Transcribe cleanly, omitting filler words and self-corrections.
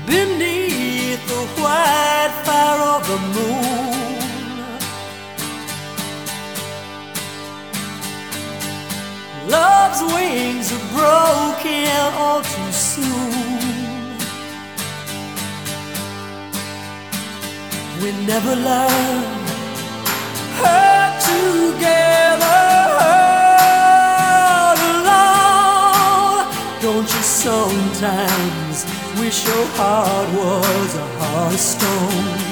beneath the white fire of the moon. Love's wings are broken all too soon. We never learned her together alone. Don't you sometimes wish your heart was a heart of stone?